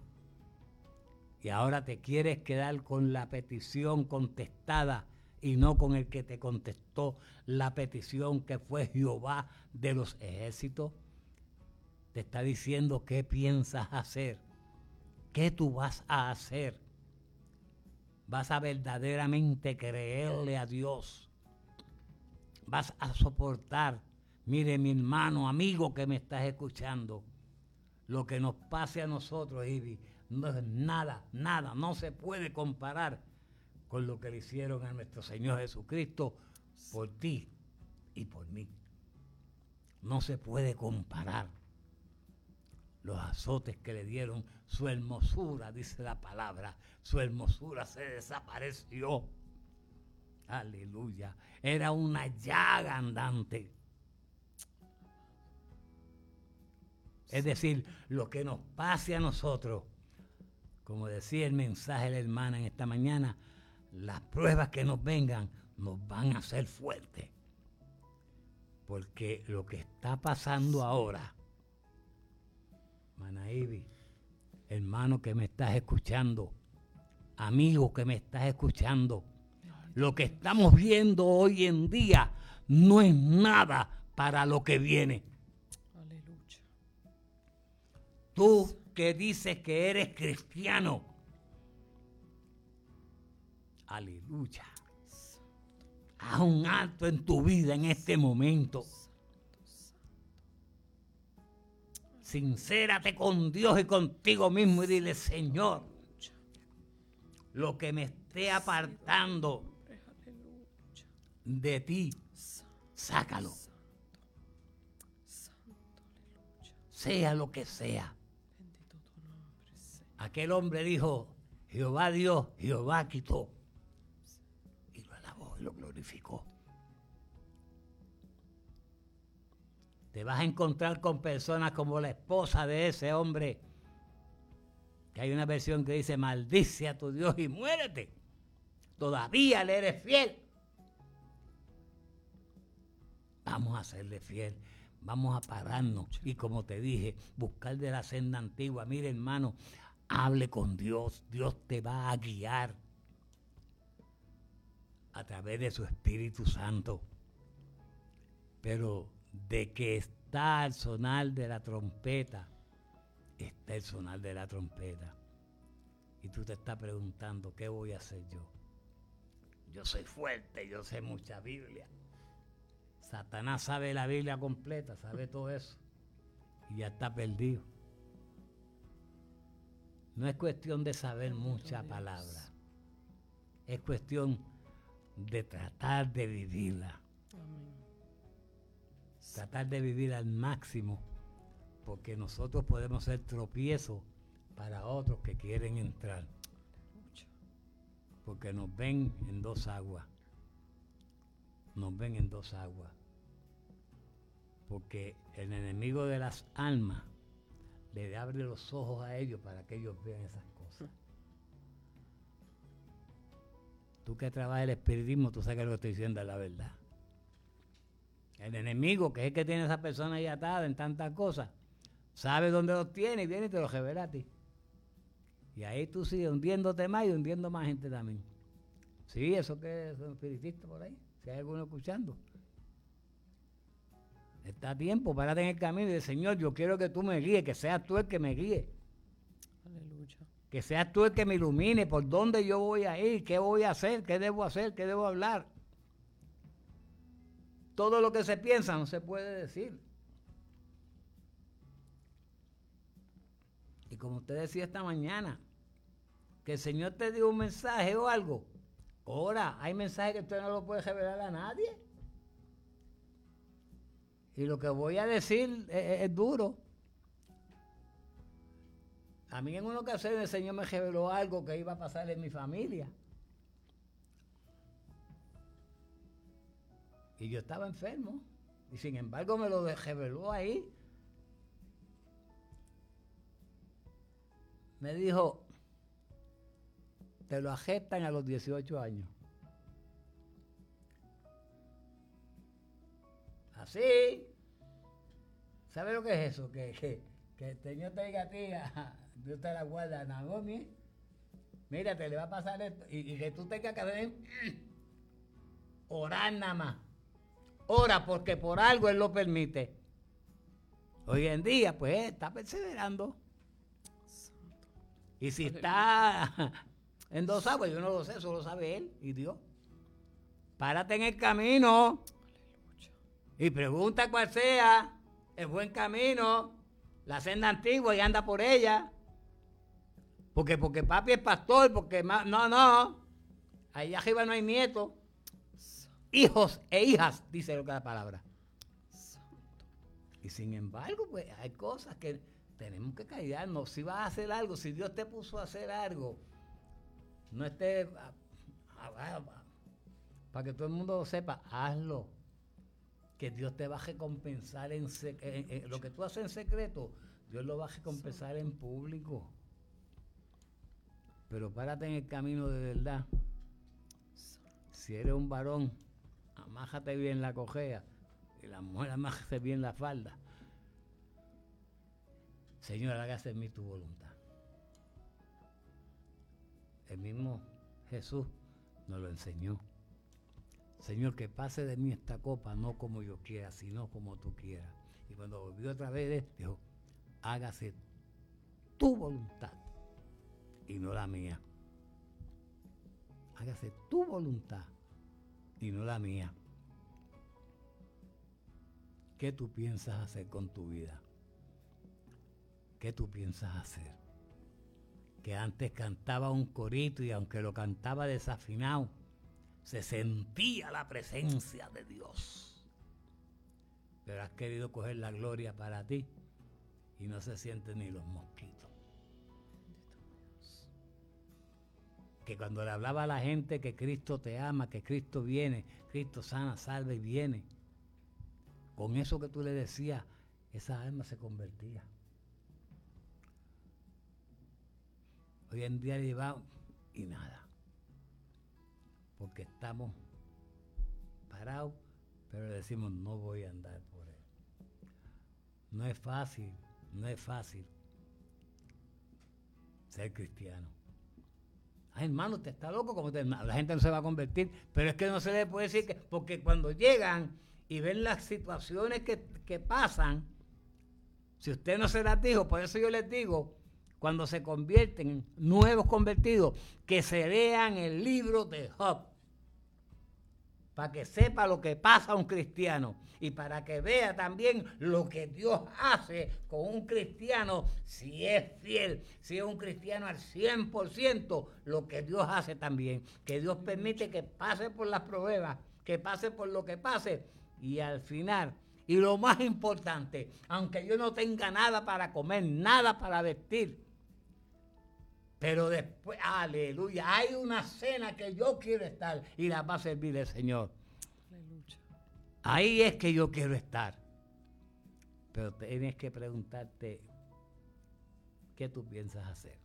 Y ahora te quieres quedar con la petición contestada y no con el que te contestó la petición, que fue Jehová de los ejércitos. Te está diciendo qué piensas hacer, qué tú vas a hacer. Vas a verdaderamente creerle a Dios. Vas a soportar Mire, mi hermano, amigo que me estás escuchando, lo que nos pase a nosotros, Ivy, no es nada, no se puede comparar con lo que le hicieron a nuestro Señor Jesucristo por ti y por mí. No se puede comparar los azotes que le dieron, su hermosura, dice la palabra, su hermosura se desapareció. Aleluya. Era una llaga andante. Es decir, lo que nos pase a nosotros, como decía el mensaje de la hermana en esta mañana, las pruebas que nos vengan nos van a hacer fuertes. Porque lo que está pasando ahora, Manaíbi, hermano que me estás escuchando, amigo que me estás escuchando, lo que estamos viendo hoy en día no es nada para lo que viene. Aleluya. Tú que dices que eres cristiano, aleluya, haz un alto en tu vida en este momento. Sincérate con Dios y contigo mismo y dile: Señor, lo que me esté apartando de ti, sácalo. Sea lo que sea. Aquel hombre dijo: Jehová dio, Jehová quitó. Y lo alabó y lo glorificó. Te vas a encontrar con personas como la esposa de ese hombre, que hay una versión que dice: maldice a tu Dios y muérete. Todavía le eres fiel. Vamos a serle fiel. Vamos a pararnos y, como te dije, buscar de la senda antigua. Mire, hermano, hable con Dios. Dios te va a guiar a través de su Espíritu Santo. Pero de que está el sonar de la trompeta, está el sonar de la trompeta. Y tú te estás preguntando: ¿qué voy a hacer yo? Yo soy fuerte, yo sé mucha Biblia. Satanás sabe la Biblia completa, sabe todo eso. Y ya está perdido. No es cuestión de saber mucha palabra. Es cuestión de tratar de vivirla. Tratar de vivir al máximo, porque nosotros podemos ser tropiezos para otros que quieren entrar, porque nos ven en dos aguas, porque el enemigo de las almas le abre los ojos a ellos para que ellos vean esas cosas. Tú que trabajas el espiritismo, tú sabes que lo que estoy diciendo es la verdad. El enemigo, que es el que tiene a esa persona ahí atada en tantas cosas, sabe dónde los tiene y viene y te los revela a ti. Y ahí tú sigues hundiéndote más y hundiendo más gente también. Sí, eso que es un espiritista por ahí, si hay alguno escuchando. Está a tiempo, párate en el camino y dice: Señor, yo quiero que tú me guíes, que seas tú el que me guíe. Aleluya. Que seas tú el que me ilumine por dónde yo voy a ir, qué voy a hacer, qué debo hablar. Todo lo que se piensa no se puede decir. Y como usted decía esta mañana, que el Señor te dio un mensaje o algo, ahora hay mensajes que usted no lo puede revelar a nadie. Y lo que voy a decir es duro. A mí en una ocasión el Señor me reveló algo que iba a pasar en mi familia. Y yo estaba enfermo. Y sin embargo me lo reveló ahí. Me dijo: te lo agestan a los 18 años. Así. ¿Sabe lo que es eso? Que el Señor te diga a ti: Dios te la guarda, Naomi. Mira, te le va a pasar esto. Y que tú tengas que hacer orar nada más. Ora, porque por algo Él lo permite. Hoy en día, pues, está perseverando. Y si está en dos aguas, yo no lo sé, solo sabe Él y Dios. Párate en el camino. Y pregunta cuál sea el buen camino, la senda antigua y anda por ella. Porque papi es pastor, no. Allá arriba no hay nietos. Hijos e hijas, dice lo que la palabra. Y sin embargo, pues hay cosas que tenemos que callarnos. Si vas a hacer algo, si Dios te puso a hacer algo, no estés para que todo el mundo lo sepa, hazlo. Que Dios te va a recompensar en lo que tú haces en secreto, Dios lo va a recompensar en público. Pero párate en el camino de verdad. Si eres un varón, amájate bien la cojea. Y la mujer, amájate bien la falda. Señor, hágase en mí tu voluntad. El mismo Jesús nos lo enseñó. Señor, que pase de mí esta copa, no como yo quiera, sino como tú quieras. Y cuando volvió otra vez, dijo, hágase tu voluntad y no la mía. Hágase tu voluntad y no la mía. ¿Qué tú piensas hacer con tu vida? ¿Qué tú piensas hacer? Que antes cantaba un corito y aunque lo cantaba desafinado, se sentía la presencia de Dios. Pero has querido coger la gloria para ti y no se sienten ni los mosquitos. Que cuando le hablaba a la gente que Cristo te ama, que Cristo viene, Cristo sana, salva y viene, con eso que tú le decías, esa alma se convertía. Hoy en día llevamos y nada. Porque estamos parados, pero decimos, no voy a andar por él. No es fácil ser cristiano. Ay, hermano, usted está loco, como la gente no se va a convertir, pero es que no se le puede decir que, porque cuando llegan y ven las situaciones que pasan, si usted no se las dijo, por eso yo les digo, cuando se convierten nuevos convertidos, que se lean el libro de Job, para que sepa lo que pasa a un cristiano y para que vea también lo que Dios hace con un cristiano, si es fiel, si es un cristiano al 100%, lo que Dios hace también, que Dios permite que pase por las pruebas, que pase por lo que pase y al final, y lo más importante, aunque yo no tenga nada para comer, nada para vestir, pero después, aleluya, hay una cena que yo quiero estar y la va a servir el Señor. Aleluya. Ahí es que yo quiero estar. Pero tienes que preguntarte, ¿qué tú piensas hacer?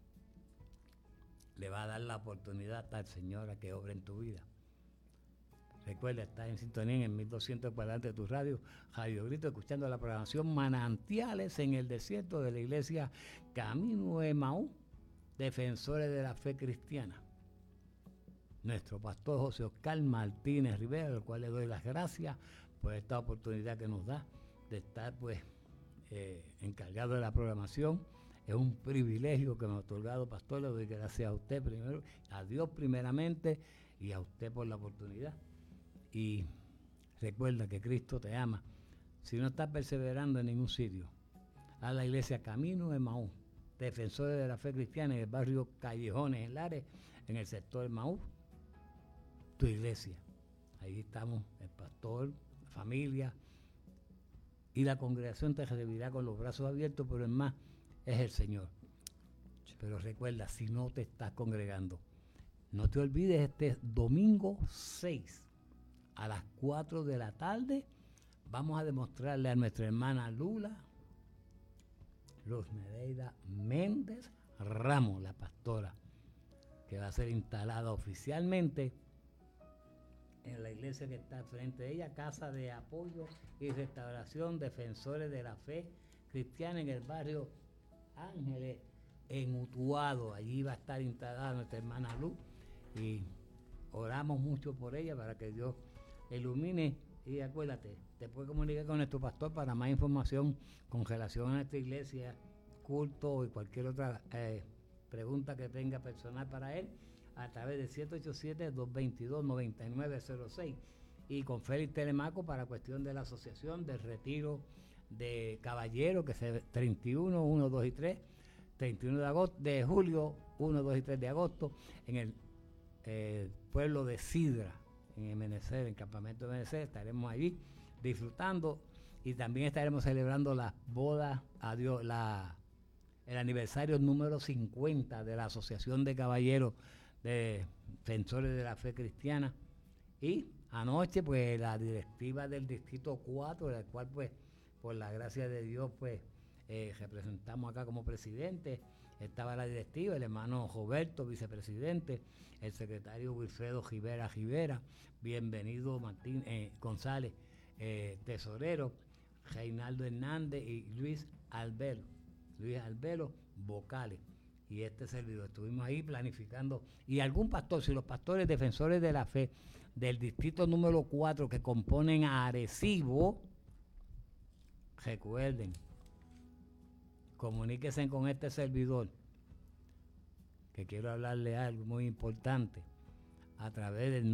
Le va a dar la oportunidad al Señor a que obre en tu vida. Recuerda, estás en sintonía en el 1200 cuadrantes de tu radio, Radio Grito, escuchando la programación Manantiales en el Desierto de la Iglesia Camino Emaús, Defensores de la Fe Cristiana. Nuestro pastor José Oscar Martínez Rivera, al cual le doy las gracias por esta oportunidad que nos da de estar encargado de la programación. Es un privilegio que me ha otorgado, pastor. Le doy gracias a usted primero, a Dios primeramente y a usted por la oportunidad. Y recuerda que Cristo te ama. Si no estás perseverando en ningún sitio, a la iglesia Camino Emaús, Defensores de la Fe Cristiana, en el barrio Callejones, en Lares, en el sector Emaús, tu iglesia. Ahí estamos, el pastor, la familia, y la congregación te recibirá con los brazos abiertos, pero el más es el Señor. Pero recuerda, si no te estás congregando, no te olvides este domingo 6 a las 4 de la tarde, vamos a demostrarle a nuestra hermana Lula Luz Nereida Méndez Ramos, la pastora, que va a ser instalada oficialmente en la iglesia que está frente a ella, Casa de Apoyo y Restauración Defensores de la Fe Cristiana, en el barrio Ángeles, en Utuado. Allí va a estar instalada nuestra hermana Luz y oramos mucho por ella para que Dios ilumine. Y acuérdate, te puedes comunicar con nuestro pastor para más información con relación a nuestra iglesia, culto y cualquier otra pregunta que tenga personal para él, a través de 787-222-9906. y con Félix Telemaco para cuestión de la asociación del retiro de caballeros, que se 31, 1, 2 y 3, 31 de agosto, de julio, 1, 2 y 3 de agosto, en el pueblo de Sidra, en MNC, en el campamento de MNC. Estaremos allí disfrutando y también estaremos celebrando las bodas, el aniversario número 50 de la Asociación de Caballeros de Defensores de la Fe Cristiana. Y anoche, pues, la directiva del Distrito 4, del cual, pues, por la gracia de Dios, pues, representamos acá como presidente. Estaba la directiva, el hermano Roberto, vicepresidente, el secretario Wilfredo Rivera, bienvenido Martín González, tesorero, Reinaldo Hernández y Luis Albelo, vocales. Y este servidor, estuvimos ahí planificando, y algún pastor, si los pastores defensores de la fe del distrito número 4 que componen a Arecibo, recuerden, comuníquense con este servidor, que quiero hablarle algo muy importante, a través del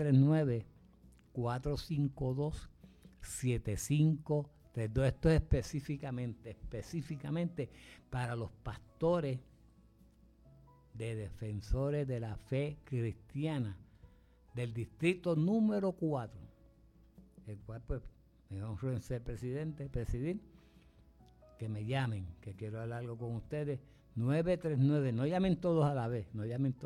939-452-7532. Esto es específicamente para los pastores de defensores de la fe cristiana del distrito número 4, el cual, pues, me honro en ser presidir, que me llamen, que quiero hablar algo con ustedes. 939, no llamen todos a la vez,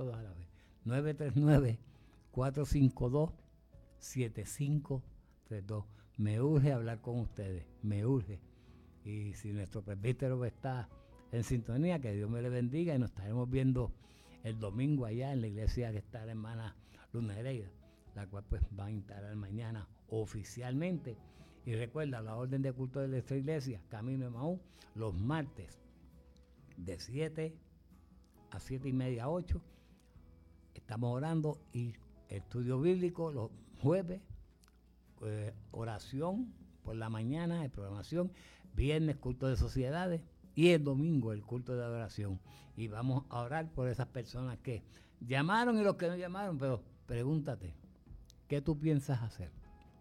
939-452-7532. Me urge hablar con ustedes, me urge. Y si nuestro presbítero está en sintonía, que Dios me le bendiga, y nos estaremos viendo el domingo allá en la iglesia que está la hermana Luz Nereida, la cual, pues, va a instalar mañana oficialmente. Y recuerda, la orden de culto de nuestra iglesia, Camino Emaú, los martes de 7 a 7 y media, 8, estamos orando, y estudio bíblico los jueves, oración por la mañana de programación, viernes culto de sociedades y el domingo el culto de adoración. Y vamos a orar por esas personas que llamaron y los que no llamaron, pero pregúntate, ¿qué tú piensas hacer?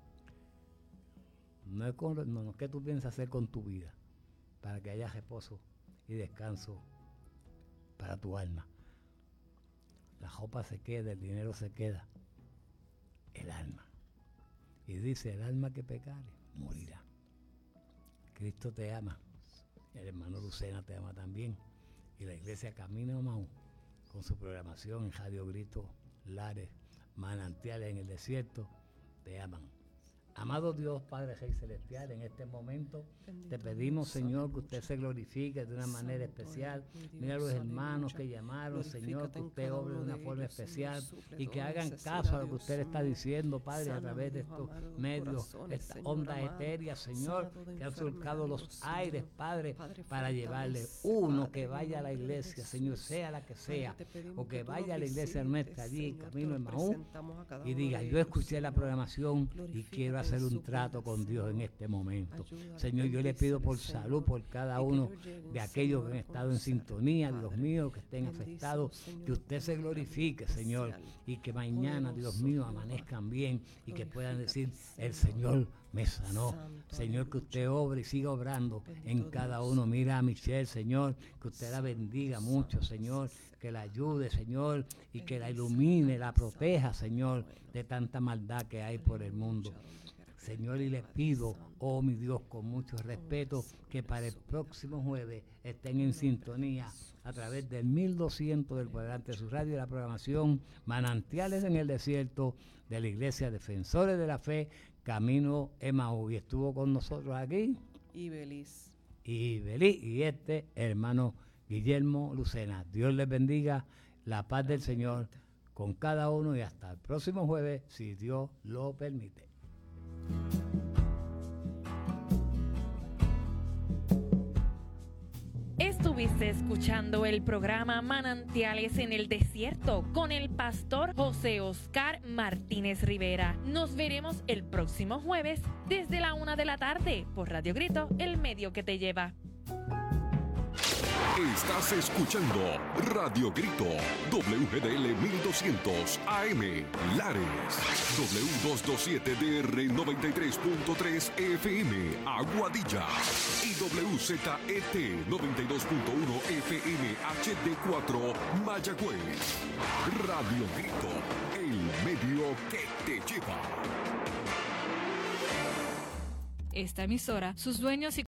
No, ¿qué tú piensas hacer con tu vida para que haya reposo y descanso para tu alma? La ropa se queda, el dinero se queda, el alma. Y dice, el alma que pecare, morirá. Cristo te ama, el hermano Lucena te ama también, y la iglesia Camino Emaú, con su programación en Radio Grito, Lares, Manantiales en el Desierto, te aman. Amado Dios, Padre Rey Celestial, en este momento te pedimos, Señor, que usted se glorifique de una manera especial. Mira a los hermanos que llamaron, Señor, que usted obre de una forma especial y que hagan caso a lo que usted le está diciendo, Padre, a través de estos medios, estas ondas etéreas, Señor, que han surcado los aires, Padre, para llevarle uno que vaya a la iglesia, Señor, sea la que sea, o que vaya a la iglesia nuestra allí, Camino Emaú, y diga, yo escuché la programación y quiero hacer un trato con Dios en este momento. Señor, yo le pido por salud por cada uno de aquellos que han estado en sintonía, Dios mío, que estén afectados, que usted se glorifique, Señor, y que mañana, Dios mío, amanezcan bien y que puedan decir, el Señor me sanó. Señor, que usted obre y siga obrando en cada uno. Mira a Michelle, Señor, que usted la bendiga mucho, Señor, que la ayude, Señor, y que la ilumine, la proteja, Señor, de tanta maldad que hay por el mundo. Señor, y le pido, oh mi Dios, con mucho respeto, que para el próximo jueves estén en sintonía a través del 1200 del cuadrante de su radio, de la programación Manantiales en el Desierto de la Iglesia Defensores de la Fe, Camino Emaú. Y estuvo con nosotros aquí Ibeliz y este hermano Guillermo Lucena. Dios les bendiga, la paz del Señor con cada uno, y hasta el próximo jueves, si Dios lo permite. Estuviste escuchando el programa Manantiales en el Desierto con el pastor José Oscar Martínez Rivera. Nos veremos el próximo jueves desde la 1 de la tarde por Radio Grito, el medio que te lleva. Estás escuchando Radio Grito, WGDL 1200 AM, Lares, W227DR 93.3 FM, Aguadilla, y WZET 92.1 FM HD4, Mayagüez. Radio Grito, el medio que te lleva. Esta emisora, sus dueños y